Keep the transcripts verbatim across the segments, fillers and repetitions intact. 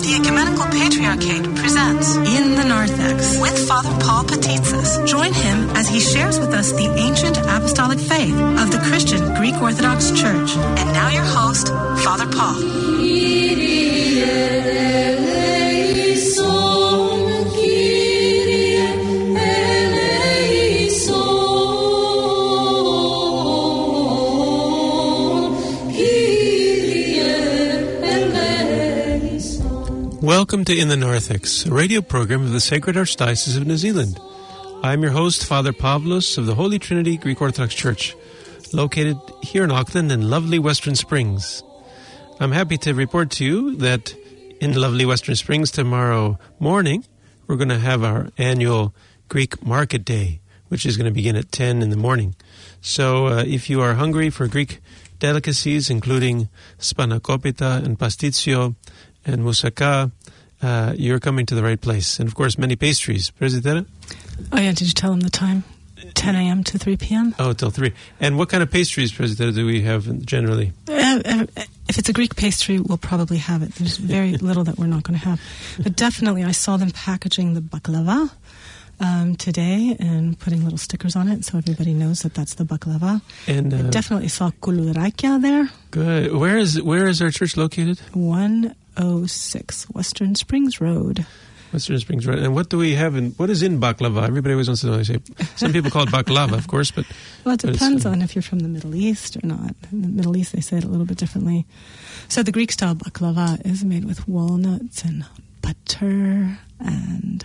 The Ecumenical Patriarchate presents In the Narthex with Father Paul Patitsis. Join him as he shares with us the ancient apostolic faith of the Christian Greek Orthodox Church. And now your host, Father Paul. Welcome to In the Narthex, a radio program of the Sacred Archdiocese of New Zealand. I'm your host, Father Pavlos of the Holy Trinity Greek Orthodox Church, located here in Auckland in lovely Western Springs. I'm happy to report to you that in lovely Western Springs tomorrow morning, we're going to have our annual Greek Market Day, which is going to begin at ten in the morning. So uh, if you are hungry for Greek delicacies, including spanakopita and pastitsio and moussaka, uh, you're coming to the right place. And, of course, many pastries. Presbytera? Oh, yeah. Did you tell them the time? ten a.m. to three p.m.? Oh, till three. And what kind of pastries, Presbytera, do we have generally? Uh, if it's a Greek pastry, we'll probably have it. There's very little that we're not going to have. But definitely, I saw them packaging the baklava um, today and putting little stickers on it so everybody knows that that's the baklava. And uh, I definitely saw kulurakia there. Good. Where is, where is our church located? one oh six Western Springs Road. Western Springs Road. And what do we have in, what is in baklava? Everybody always wants to know. They say, some people call it baklava, of course, but... Well, it depends on if you're from the Middle East or not. In the Middle East, they say it a little bit differently. So the Greek-style baklava is made with walnuts and butter and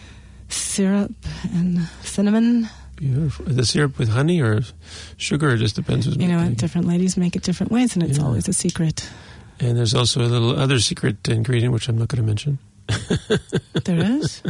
syrup and cinnamon. Beautiful. The syrup with honey or sugar, it just depends. You know, different ladies make it different ways, and it's yeah. always a secret. And there's also a little other secret ingredient, which I'm not going to mention. There is?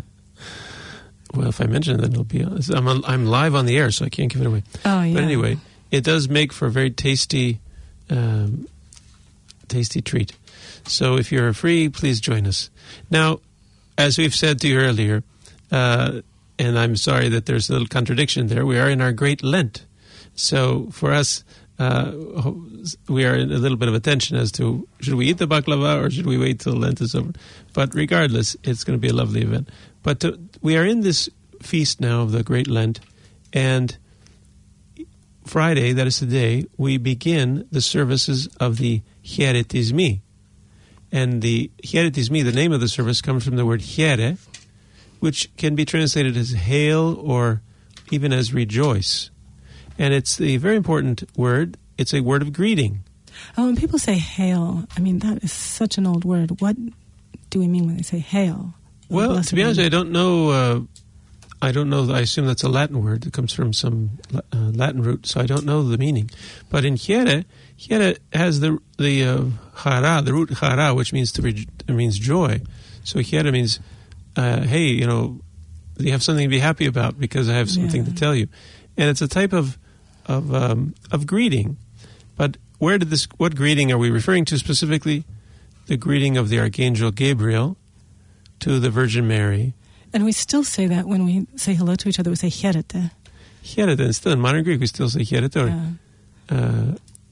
Well, if I mention it, then it'll be... I'm, I'm live on the air, so I can't give it away. Oh, yeah. But anyway, it does make for a very tasty, um, tasty treat. So if you're free, please join us. Now, as we've said to you earlier, uh, and I'm sorry that there's a little contradiction there, we are in our Great Lent. So for us... Uh, we are in a little bit of a tension as to should we eat the baklava or should we wait till Lent is over. But regardless, it's going to be a lovely event. But to, we are in this feast now of the Great Lent, and Friday, that is today, we begin the services of the Hieretismi. And the Hieretismi, the name of the service, comes from the word hiere, which can be translated as hail or even as rejoice. And it's a very important word. It's a word of greeting. Oh, when people say hail, I mean, that is such an old word. What do we mean when they say hail? Well, to be honest, I don't know. Uh, I don't know. I assume that's a Latin word. It comes from some uh, Latin root, so I don't know the meaning. But in hiere, hiere has the the uh, hara, the root hara, which means to re- means joy. So hiere means, uh, hey, you know, you have something to be happy about because I have something yeah. to tell you. And it's a type of of um, of greeting. But where did this? What greeting are we referring to specifically? The greeting of the Archangel Gabriel to the Virgin Mary. And we still say that when we say hello to each other. We say hierete. Hierete. And still in modern Greek, we still say hierete. Yeah. Uh,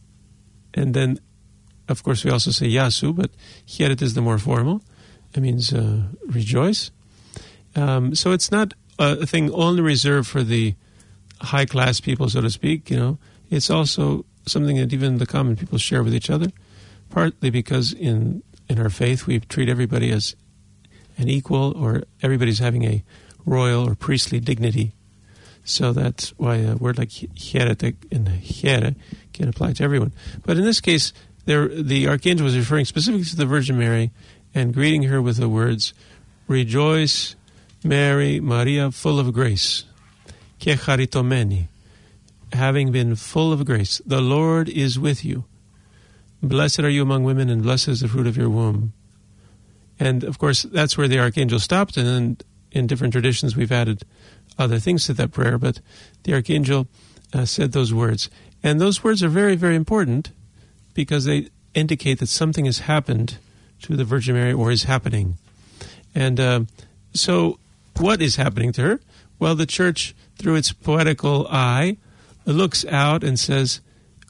and then, of course, we also say yasu, but hierete is the more formal. It means uh, rejoice. Um, so it's not a thing only reserved for the high-class people, so to speak, you know. It's also something that even the common people share with each other, partly because in in our faith we treat everybody as an equal, or everybody's having a royal or priestly dignity. So that's why a word like hierete and hiere can apply to everyone. But in this case, there, the archangel was referring specifically to the Virgin Mary and greeting her with the words, "Rejoice, Mary, Maria, full of grace. Ke charitomeni, having been full of grace, the Lord is with you. Blessed are you among women, and blessed is the fruit of your womb." And, of course, that's where the archangel stopped, and then in different traditions we've added other things to that prayer, but the archangel uh, said those words. And those words are very, very important because they indicate that something has happened to the Virgin Mary or is happening. And uh, so what is happening to her? Well, the Church, through its poetical eye, looks out and says,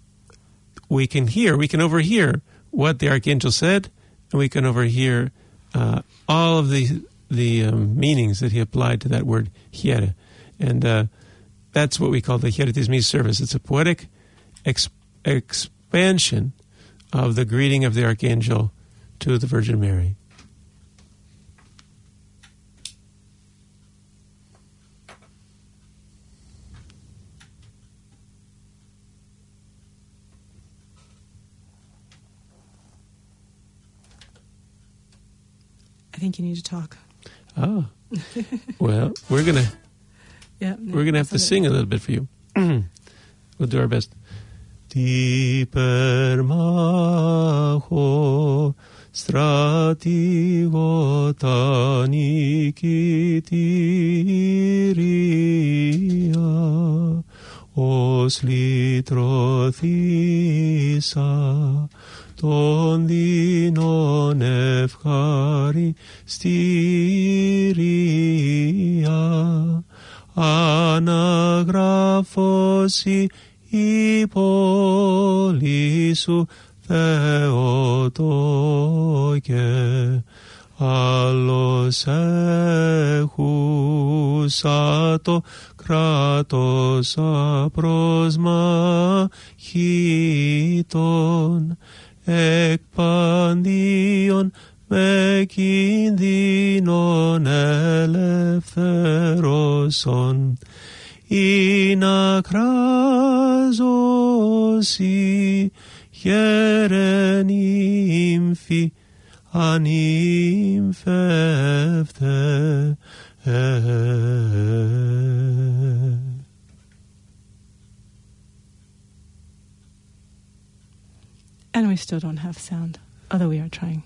we can hear, we can overhear what the archangel said, and we can overhear uh, all of the the um, meanings that he applied to that word hiere. And uh, that's what we call the Hieretis Me service. It's a poetic ex- expansion of the greeting of the Archangel to the Virgin Mary. I think you need to talk. Oh, well, we're gonna yeah, we're gonna have to sing a little bit for you. We'll do our best. Ti per maho stratigo tanikitiria os litro thisa tondi non efchari styria anagraphosi Hippolysu Theotoke allos echusato kratos aprosma chiton ekpandion mekindinon eleftheroson inacrazosi hierenimfi animfefte. And we still don't have sound, although we are trying.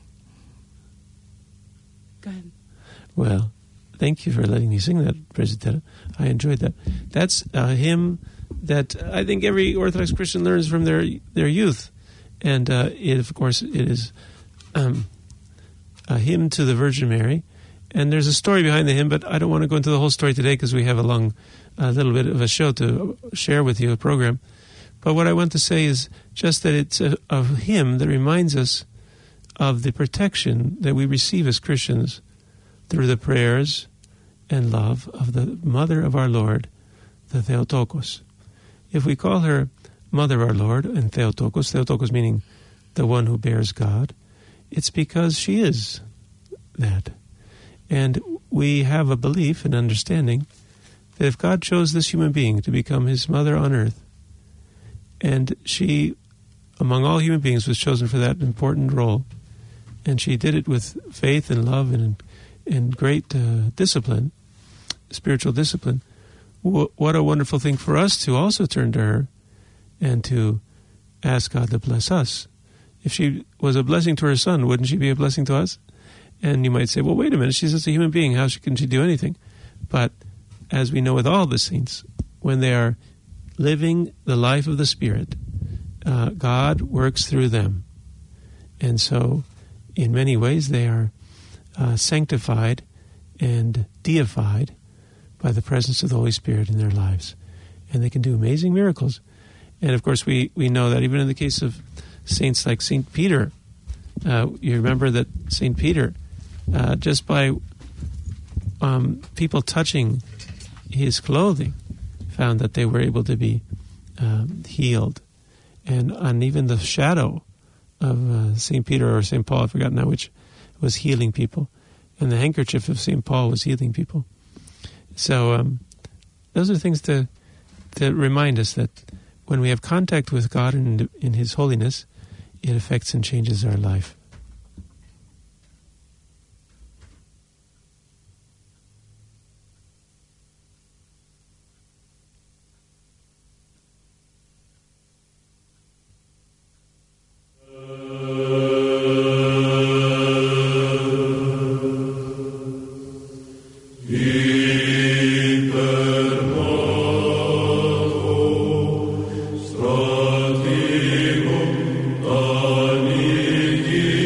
Go ahead. Well, thank you for letting me sing that, Presidenta. I enjoyed that. That's a hymn that I think every Orthodox Christian learns from their their youth. And uh, it, of course, it is um, a hymn to the Virgin Mary. And there's a story behind the hymn, but I don't want to go into the whole story today because we have a long, a little bit of a show to share with you, a program. But what I want to say is just that it's a, a hymn that reminds us of the protection that we receive as Christians through the prayers and love of the Mother of our Lord, the Theotokos. If we call her Mother of our Lord and Theotokos, Theotokos meaning the one who bears God, it's because she is that. And we have a belief and understanding that if God chose this human being to become his mother on earth, and she, among all human beings, was chosen for that important role, and she did it with faith and love and and great uh, discipline, spiritual discipline, w- what a wonderful thing for us to also turn to her and to ask God to bless us. If she was a blessing to her son, wouldn't she be a blessing to us? And you might say, well, wait a minute, she's just a human being. How can she do anything? But as we know with all the saints, when they are living the life of the Spirit, uh, God works through them. And so, in many ways, they are uh, sanctified and deified by the presence of the Holy Spirit in their lives. And they can do amazing miracles. And, of course, we, we know that even in the case of saints like Saint Peter, uh, you remember that Saint Peter, uh, just by um, people touching his clothing, found that they were able to be um, healed. And on even the shadow of uh, Saint Peter or Saint Paul, I've forgotten now which, was healing people. And the handkerchief of Saint Paul was healing people. So um, those are things to to remind us that when we have contact with God in, in His holiness, it affects and changes our life. Stratigo, Anigi,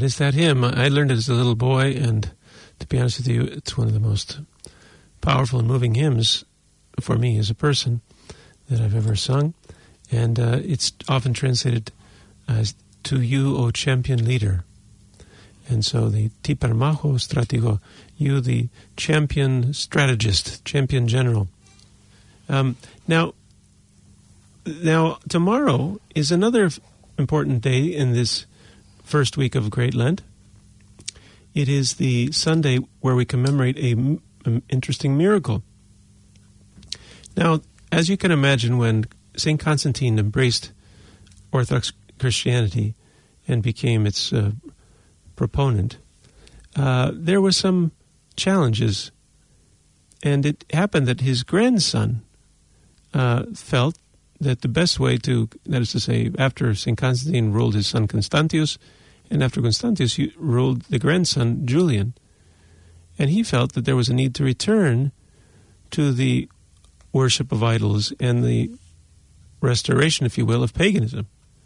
is that hymn. I learned it as a little boy, and to be honest with you, it's one of the most powerful and moving hymns for me as a person that I've ever sung. And uh, it's often translated as "To you, O champion leader." And so the "Ti permaho stratego," you the champion strategist, champion general. Um, now, now tomorrow is another important day in this first week of Great Lent. It is the Sunday where we commemorate a, an interesting miracle. Now, as you can imagine, when Saint Constantine embraced Orthodox Christianity and became its uh, proponent, uh, there were some challenges. And it happened that his grandson uh, felt that the best way to, that is to say, after Saint Constantine ruled his son Constantius, and after Constantius he ruled the grandson Julian, and he felt that there was a need to return to the worship of idols and the restoration, if you will, of paganism.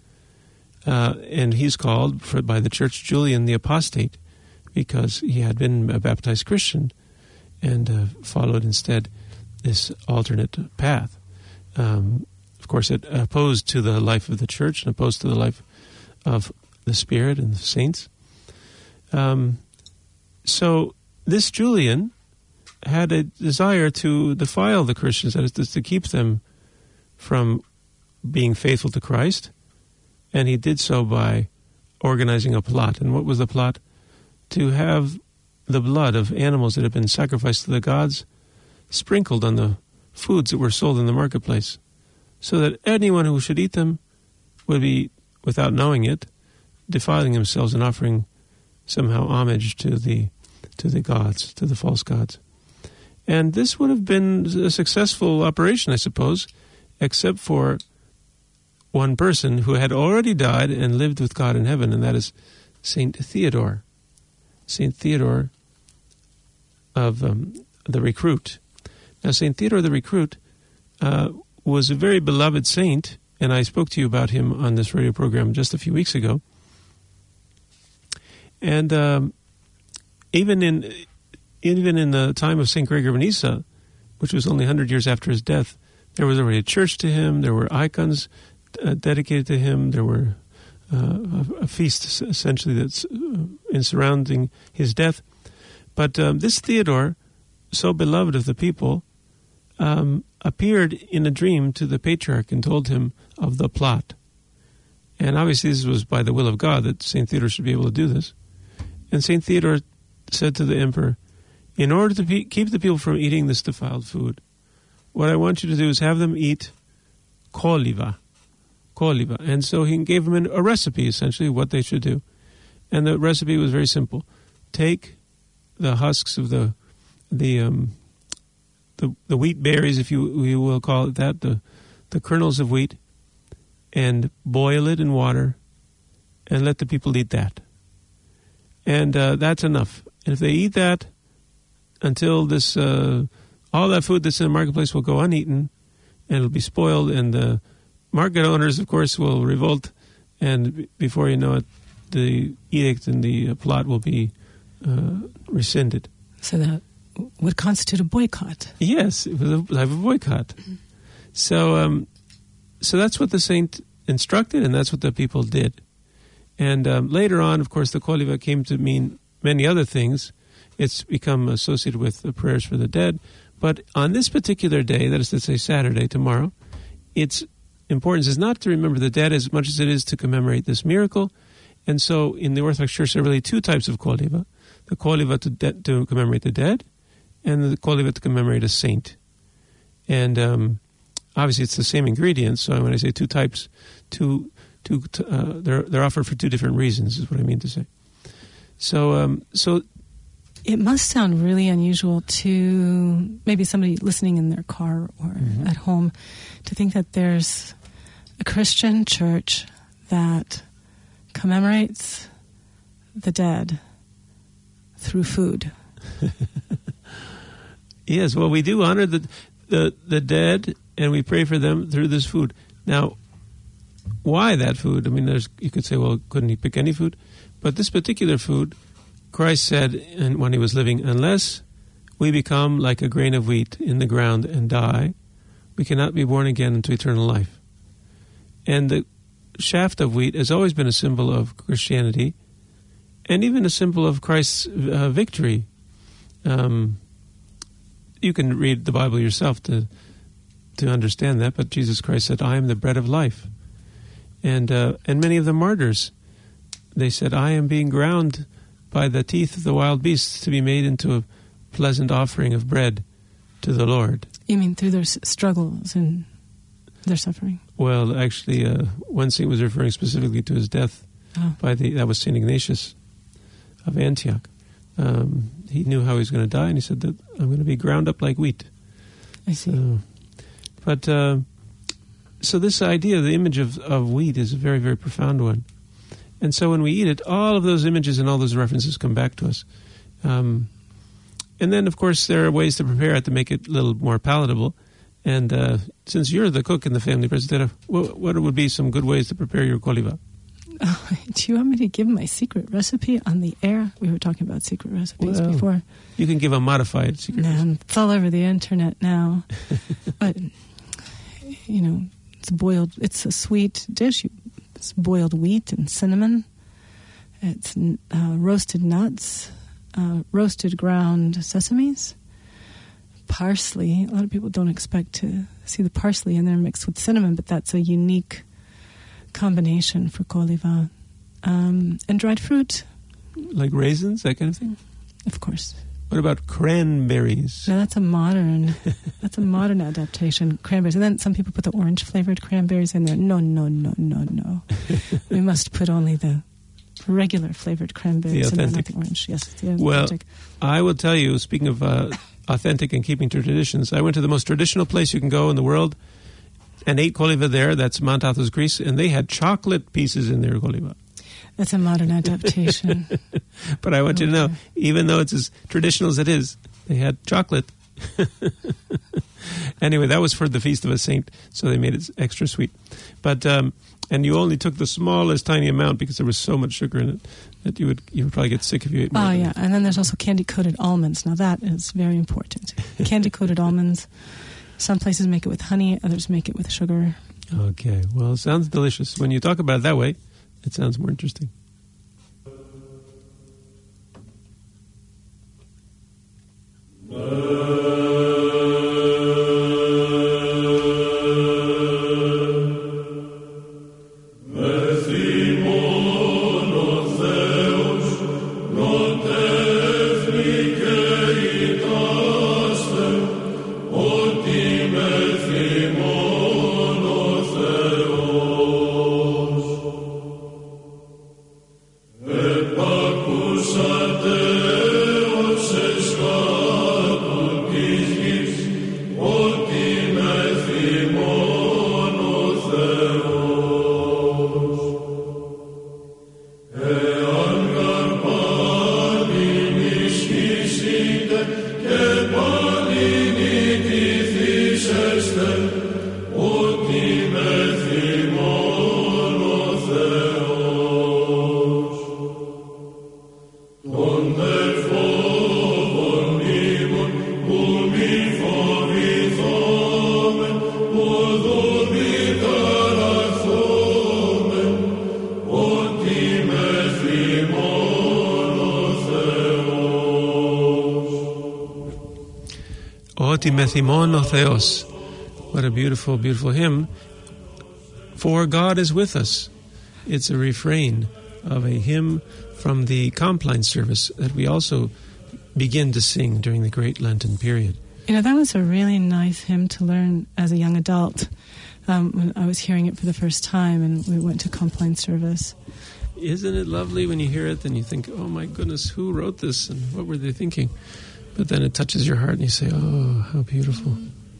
Uh, and he's called for, by the church Julian the Apostate, because he had been a baptized Christian and uh, followed instead this alternate path. Um, of course, it opposed to the life of the church and opposed to the life of the Spirit and the saints. Um, so this Julian had a desire to defile the Christians, that is, to keep them from being faithful to Christ, and he did so by organizing a plot. And what was the plot? To have the blood of animals that had been sacrificed to the gods sprinkled on the foods that were sold in the marketplace, so that anyone who should eat them would be, without knowing it, defiling themselves and offering somehow homage to the to the gods, to the false gods. And this would have been a successful operation, I suppose, except for one person who had already died and lived with God in heaven, and that is Saint Theodore. Saint Theodore of um, the Recruit. Now, Saint Theodore the Recruit uh, was a very beloved saint, and I spoke to you about him on this radio program just a few weeks ago. And um, even in even in the time of Saint Gregory of Nyssa, which was only one hundred years after his death, there was already a church to him. There were icons uh, dedicated to him. There were uh, a, a feast, essentially, that's uh, in surrounding his death. But um, this Theodore, so beloved of the people, um, appeared in a dream to the patriarch and told him of the plot. And obviously this was by the will of God that Saint Theodore should be able to do this. And Saint Theodore said to the emperor, in order to be, keep the people from eating this defiled food, what I want you to do is have them eat koliva. Koliva. And so he gave them a recipe, essentially, what they should do. And the recipe was very simple. Take the husks of the the um, the, the wheat berries, if you, you will call it that, the, the kernels of wheat, and boil it in water, and let the people eat that. And uh, that's enough. And if they eat that until this, uh, all that food that's in the marketplace will go uneaten, and it'll be spoiled, and the market owners, of course, will revolt, and before you know it, the edict and the plot will be uh, rescinded. So that would constitute a boycott. Yes, it was a type of boycott. Mm-hmm. So, um, so that's what the saint instructed, and that's what the people did. And um, later on, of course, the koliva came to mean many other things. It's become associated with the prayers for the dead. But on this particular day, that is to say Saturday, tomorrow, its importance is not to remember the dead as much as it is to commemorate this miracle. And so in the Orthodox Church, there are really two types of koliva. The koliva to, de- to commemorate the dead, and the koliva to commemorate a saint. And um, obviously it's the same ingredients, so when I say two types, two, two, uh, they're, they're offered for two different reasons, is what I mean to say. So, um, so it must sound really unusual to maybe somebody listening in their car or mm-hmm. at home to think that there's a Christian church that commemorates the dead through food. Yes, well, we do honor the, the the dead, and we pray for them through this food. Now, why that food? I mean, there's you could say, well, couldn't he pick any food? But this particular food, Christ said and when he was living, unless we become like a grain of wheat in the ground and die, we cannot be born again into eternal life. And the shaft of wheat has always been a symbol of Christianity and even a symbol of Christ's uh, victory. Um, you can read the Bible yourself to to understand that, but Jesus Christ said, I am the bread of life. And uh, and many of the martyrs, they said, I am being ground by the teeth of the wild beasts to be made into a pleasant offering of bread to the Lord. You mean through their s- struggles and their suffering? Well, actually, uh, one saint was referring specifically to his death. Oh. By the that was Saint Ignatius of Antioch. Um, he knew how he was going to die, and he said that I'm going to be ground up like wheat. I see. So, but uh, so this idea, the image of, of wheat, is a very, very profound one. And so when we eat it, all of those images and all those references come back to us. Um, and then, of course, there are ways to prepare it to make it a little more palatable. And uh, since you're the cook in the family, Presbytera, what, what would be some good ways to prepare your coliva? Oh, do you want me to give my secret recipe on the air? We were talking about secret recipes well, before. You can give a modified secret no, recipe. It's all over the internet now. But, you know, it's boiled, it's a sweet dish. It's boiled wheat and cinnamon. It's uh, roasted nuts, uh, roasted ground sesames, parsley. A lot of people don't expect to see the parsley in there mixed with cinnamon, but that's a unique combination for coliva. Um, and dried fruit. Like raisins, that kind of thing? Of course. What about cranberries? No, that's a modern, that's a modern adaptation. Cranberries. And then some people put the orange-flavored cranberries in there. No, no, no, no, no. We must put only the regular flavored cranberries the authentic. and not the orange. Yes, the well, authentic. I will tell you, speaking of uh, authentic and keeping to traditions, I went to the most traditional place you can go in the world and ate coliva there. That's Mount Athos, Greece, and they had chocolate pieces in their coliva. That's a modern adaptation. But I want okay. you to know, even though it's as traditional as it is, they had chocolate. Anyway, that was for the feast of a saint, so they made it extra sweet. But um, and you only took the smallest tiny amount because there was so much sugar in it that you would you would probably get sick if you ate more. Oh, than yeah. it. And then there's also candy-coated almonds. Now, that is very important. Candy-coated almonds. Some places make it with honey, others make it with sugar. Okay. Well, it sounds delicious. When you talk about it that way, it sounds more interesting. Timethimon Theos. What a beautiful, beautiful hymn. For God is with us. It's a refrain of a hymn from the Compline service that we also begin to sing during the Great Lenten period. You know, that was a really nice hymn to learn as a young adult um, when I was hearing it for the first time and we went to Compline service. Isn't it lovely when you hear it and you think, oh my goodness, who wrote this and what were they thinking? But then it touches your heart and you say, oh, how beautiful.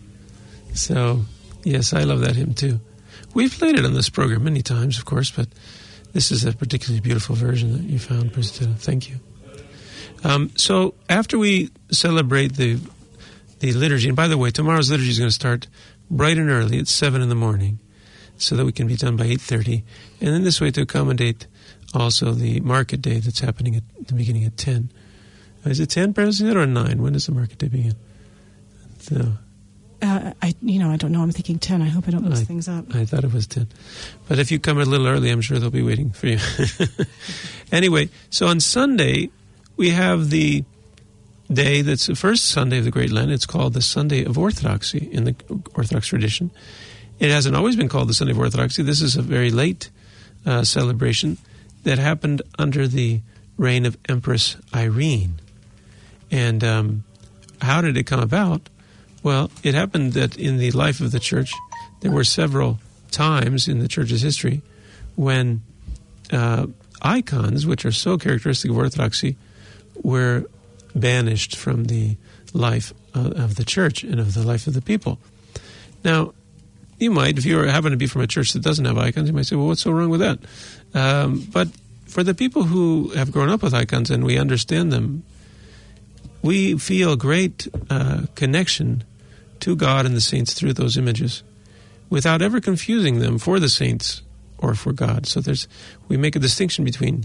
So, yes, I love that hymn too. We've played it on this program many times, of course, but this is a particularly beautiful version that you found, Presbytera. Thank you. Um, so, after we celebrate the the liturgy, and by the way, tomorrow's liturgy is going to start bright and early at seven in the morning. so that we can be done by eight thirty. And then this way to accommodate also the market day that's happening at the beginning at ten. Is it ten, President, or nine? When does the market day begin? So, uh, I, you know, I don't know. I'm thinking ten. I hope I don't mix I, things up. I thought it was ten. But if you come a little early, I'm sure they'll be waiting for you. Anyway, so on Sunday, we have the day that's the first Sunday of the Great Lent. It's called the Sunday of Orthodoxy in the Orthodox tradition. It hasn't always been called the Sunday of Orthodoxy. This is a very late uh, celebration that happened under the reign of Empress Irene. And um, how did it come about? Well, it happened that in the life of the Church, there were several times in the Church's history when uh, icons, which are so characteristic of Orthodoxy, were banished from the life uh, of the Church and of the life of the people. Now, you might, if you happen to be from a church that doesn't have icons, you might say, well, what's so wrong with that? Um, but for the people who have grown up with icons and we understand them, we feel great uh, connection to God and the saints through those images without ever confusing them for the saints or for God. So there's we make a distinction between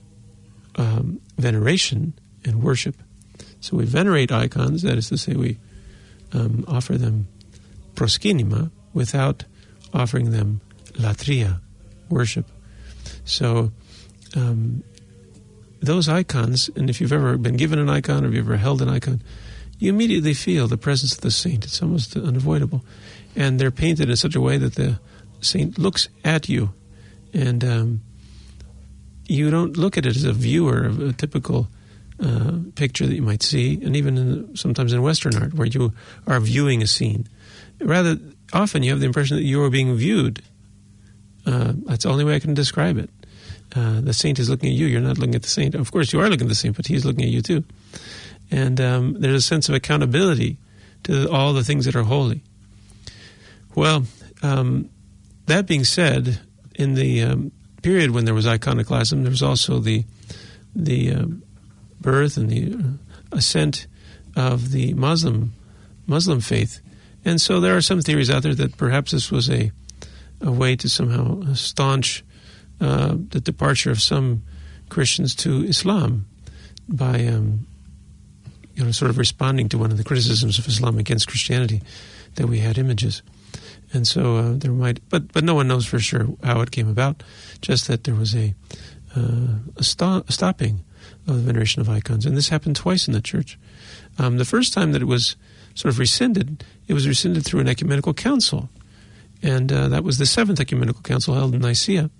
um, veneration and worship. So we venerate icons, that is to say we um, offer them proskinima without offering them latria, worship. So um, those icons, and if you've ever been given an icon or if you've ever held an icon, you immediately feel the presence of the saint. It's almost unavoidable. And they're painted in such a way that the saint looks at you. And um, you don't look at it as a viewer of a typical uh, picture that you might see, and even in, sometimes in Western art, where you are viewing a scene. Rather, often you have the impression that you are being viewed. Uh, that's the only way I can describe it. Uh, the saint is looking at you. You're not looking at the saint. Of course, you are looking at the saint, but he's looking at you too. And um, there's a sense of accountability to all the things that are holy. Well, um, that being said, in the um, period when there was iconoclasm, there was also the the uh, birth and the uh, ascent of the Muslim Muslim faith. And so there are some theories out there that perhaps this was a, a way to somehow staunch uh, the departure of some Christians to Islam by um, you know, sort of responding to one of the criticisms of Islam against Christianity, that we had images. And so uh, there might, but but no one knows for sure how it came about, just that there was a, uh, a, sto- a stopping of the veneration of icons. And this happened twice in the church. Um, the first time that it was sort of rescinded, it was rescinded through an ecumenical council. And uh, that was the seventh ecumenical council held in Nicaea.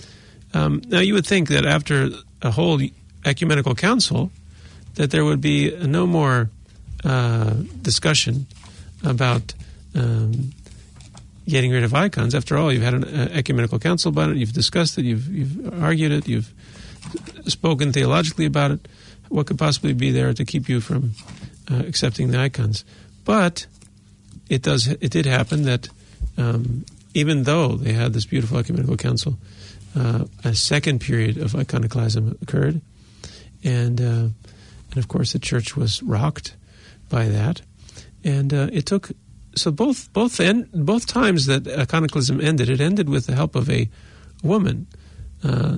Um, now you would think that after a whole ecumenical council, that there would be no more uh, discussion about um, getting rid of icons. After all, you've had an uh, ecumenical council about it, you've discussed it, you've, you've argued it, you've spoken theologically about it. What could possibly be there to keep you from uh, accepting the icons? But it does. It did happen that um, even though they had this beautiful ecumenical council, uh, a second period of iconoclasm occurred, and uh, and of course the church was rocked by that, and uh, it took. So both both en- both times that iconoclasm ended, it ended with the help of a woman, uh,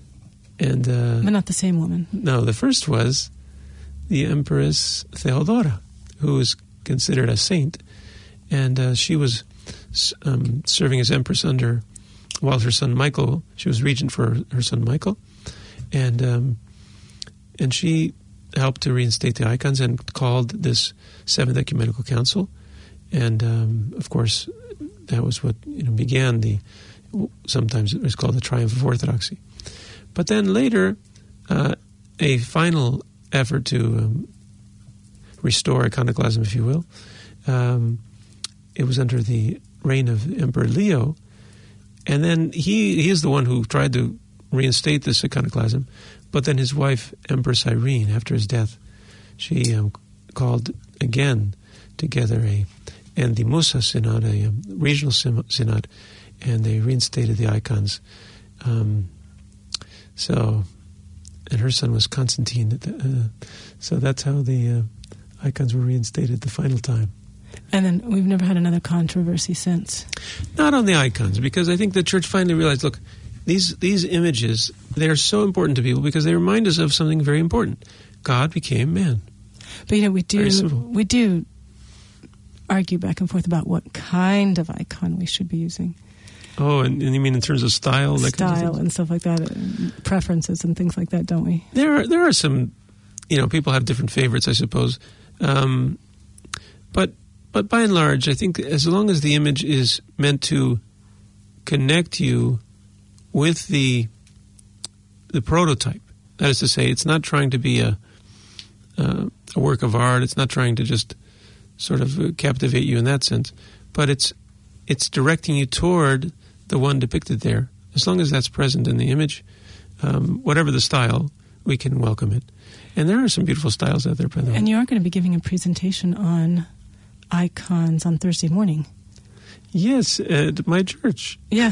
and uh, but not the same woman. No, the first was the Empress Theodora, who was considered a saint, and uh, she was um, serving as empress under while her son Michael. She was regent for her, her son Michael, and um, and she helped to reinstate the icons and called this Seventh Ecumenical Council. And um, of course, that was what you know began the. Sometimes it was called the Triumph of Orthodoxy. But then later, uh, a final effort to um, restore iconoclasm, if you will, um, it was under the reign of Emperor Leo, and then he he is the one who tried to reinstate this iconoclasm. But then his wife, Empress Irene, after his death, she um, called again together a and the Musa Synod, a um, regional synod, and they reinstated the icons. Um, so, and her son was Constantine. Uh, so that's how the uh, icons were reinstated the final time. And then we've never had another controversy since. Not on the icons, because I think the church finally realized, look, these these images, they are so important to people because they remind us of something very important. God became man. But, you know, we do we do argue back and forth about what kind of icon we should be using. Oh, and, and you mean in terms of style? Style kind of and stuff like that, and preferences and things like that, don't we? There are, there are some, you know, people have different favorites, I suppose. Um, but but by and large, I think as long as the image is meant to connect you with the the prototype, that is to say, it's not trying to be a uh, a work of art. It's not trying to just sort of captivate you in that sense, but it's it's directing you toward the one depicted there. As long as that's present in the image, um, whatever the style, we can welcome it. And there are some beautiful styles out there, by the way. And you are going to be giving a presentation on icons on Thursday morning. Yes, at my church. Yeah.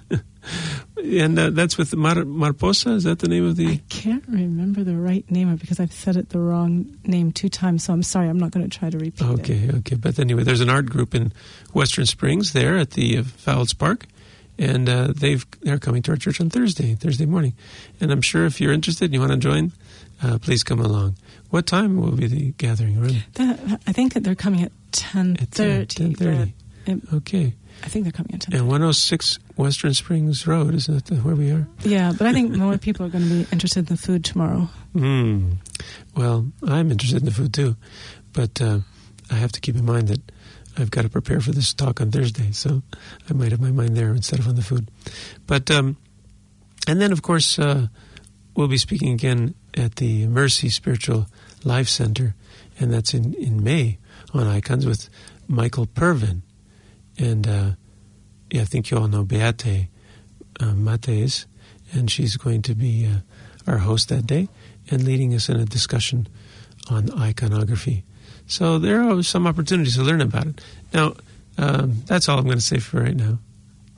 And uh, that's with Mar- Marposa? Is that the name of the... I can't remember the right name of it because I've said it the wrong name two times, so I'm sorry. I'm not going to try to repeat okay, it. Okay, okay. But anyway, there's an art group in Western Springs there at the uh, Fowles Park, and uh, they've, they're coming to our church on Thursday, Thursday morning. And I'm sure if you're interested and you want to join, uh, please come along. What time will be the gathering, really? That, I think that they're coming at ten thirty. ten thirty. Okay. I think they're coming at ten. And one oh six Western Springs Road, isn't that where we are? Yeah, but I think more people are going to be interested in the food tomorrow. Mm. Well, I'm interested in the food too, but uh, I have to keep in mind that I've got to prepare for this talk on Thursday, so I might have my mind there instead of on the food. But um, and then, of course, uh, we'll be speaking again at the Mercy Spiritual Life Center, and that's in, in May on Icons with Michael Pervin. And uh, yeah, I think you all know Beate uh, Mates, and she's going to be uh, our host that day and leading us in a discussion on iconography. So there are some opportunities to learn about it. Now, um, that's all I'm going to say for right now.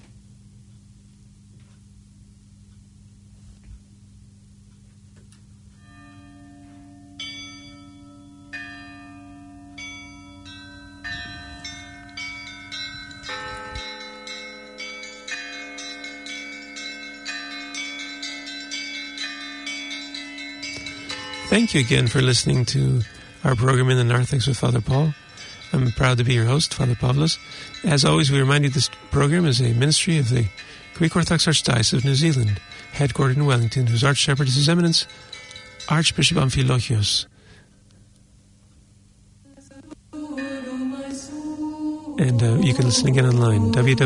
Thank you again for listening to our program in the Narthex with Father Paul. I'm proud to be your host, Father Pavlos. As always, we remind you this program is a ministry of the Greek Orthodox Archdiocese of New Zealand, headquartered in Wellington, whose Archshepherd is His Eminence, Archbishop Amphilochios. And uh, you can listen again online, w w w